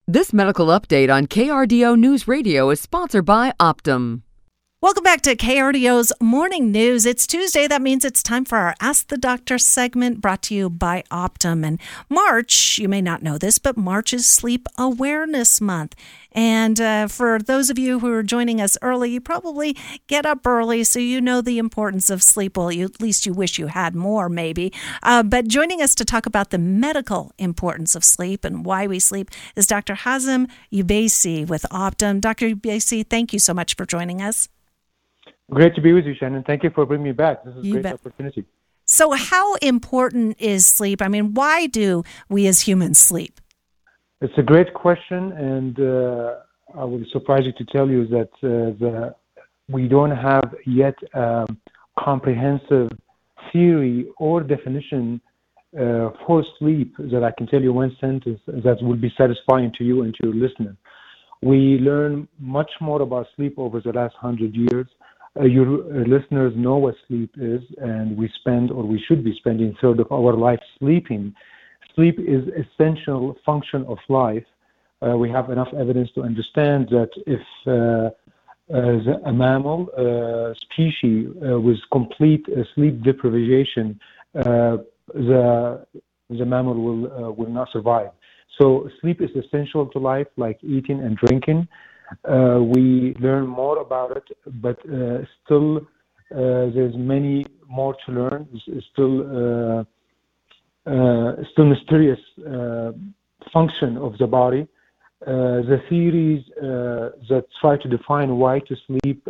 This medical update on KRDO News Radio is sponsored by Optum. Welcome back to KRDO's Morning News. It's Tuesday. That means it's time for our Ask the Doctor segment brought to you by Optum. And March, you may not know this, but March is Sleep Awareness Month. And for those of you who are joining us early, you probably get up early, so you know the importance of sleep. Well, at least you wish you had more, maybe. But joining us to talk about the medical importance of sleep and why we sleep is Dr. Hazem Ubaisi with Optum. Dr. Ubaisi, thank you so much for joining us. Great to be with you, Shannon. Thank you for bringing me back. This is a great opportunity. So how important is sleep? I mean, why do we as humans sleep? It's a great question, and I will surprise you to tell you that we don't have yet a comprehensive theory or definition for sleep that I can tell you one sentence that will be satisfying to you and to your listener. We learn much more about sleep over the last 100 years. Your listeners know what sleep is, and we spend, or we should be spending, a third of our life sleeping. Sleep is essential function of life. We have enough evidence to understand that if a mammal species with complete sleep deprivation, the mammal will not survive. So sleep is essential to life, like eating and drinking. We learn more about it, but still there's many more to learn. It's still mysterious function of the body. The theories that try to define why to sleep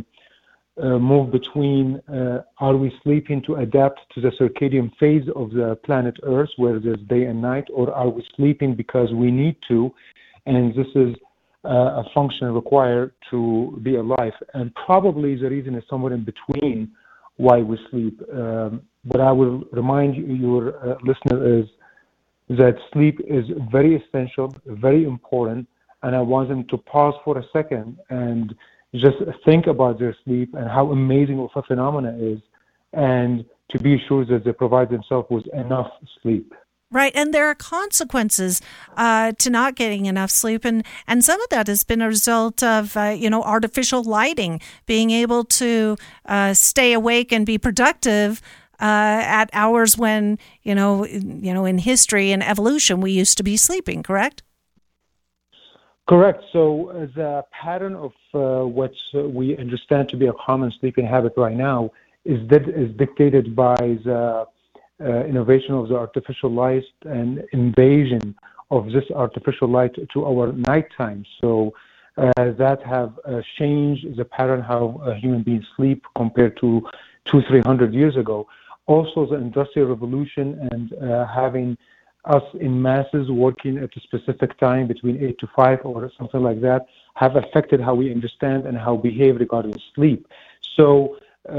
move between are we sleeping to adapt to the circadian phase of the planet Earth, where there's day and night, or are we sleeping because we need to, and this is a function required to be alive? And probably the reason is somewhere in between why we sleep. But I will remind your listener is that sleep is very essential, very important, and I want them to pause for a second and just think about their sleep and how amazing of a phenomena is, and to be sure that they provide themselves with enough sleep. Right, and there are consequences to not getting enough sleep, and some of that has been a result of artificial lighting, being able to stay awake and be productive at hours when in history and evolution we used to be sleeping. Correct? Correct. So the pattern of what we understand to be a common sleeping habit right now is dictated by the innovation of the artificial light and invasion of this artificial light to our nighttime. So that have changed the pattern how human beings sleep compared to 200-300 years ago. Also, the Industrial Revolution and having us in masses working at a specific time between 8 to 5 or something like that have affected how we understand and how we behave regarding sleep. So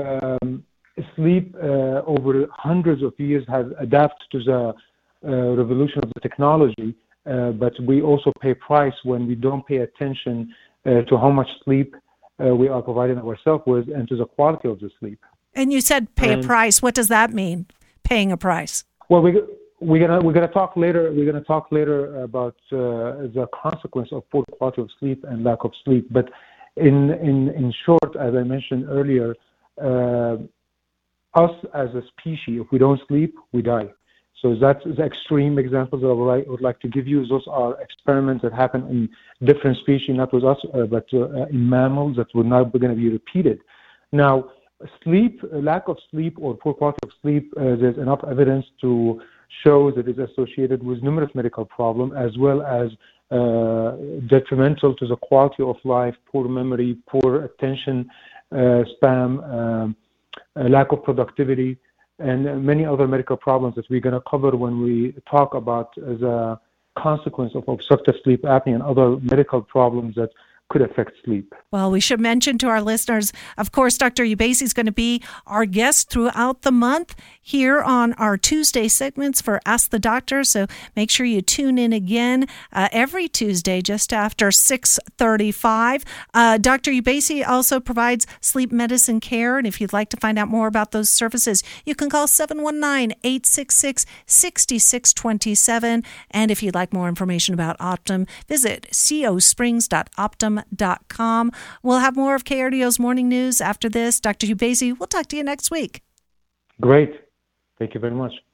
sleep over hundreds of years has adapted to the revolution of the technology, but we also pay price when we don't pay attention to how much sleep we are providing ourselves with and to the quality of the sleep. And you said pay a price. What does that mean, paying a price? Well, we're gonna talk later. We're gonna talk later about the consequence of poor quality of sleep and lack of sleep. But in short, as I mentioned earlier, us as a species, if we don't sleep, we die. So that's the extreme examples that I would like to give you. Those are experiments that happen in different species, not with us, but in mammals that were not going to be repeated. Now, sleep, lack of sleep or poor quality of sleep, there's enough evidence to show that it's associated with numerous medical problems, as well as detrimental to the quality of life, poor memory, poor attention span, lack of productivity, and many other medical problems that we're going to cover when we talk about the consequence of obstructive sleep apnea and other medical problems that could affect sleep. Well, we should mention to our listeners, of course, Dr. Ubaisi is going to be our guest throughout the month here on our Tuesday segments for Ask the Doctor. So make sure you tune in again every Tuesday just after 6:35. Dr. Ubaisi also provides sleep medicine care. And if you'd like to find out more about those services, you can call 719-866-6627. And if you'd like more information about Optum, visit cosprings.optum.com. We'll have more of KRDO's Morning News after this. Dr. Ubaisi, we'll talk to you next week. Great. Thank you very much.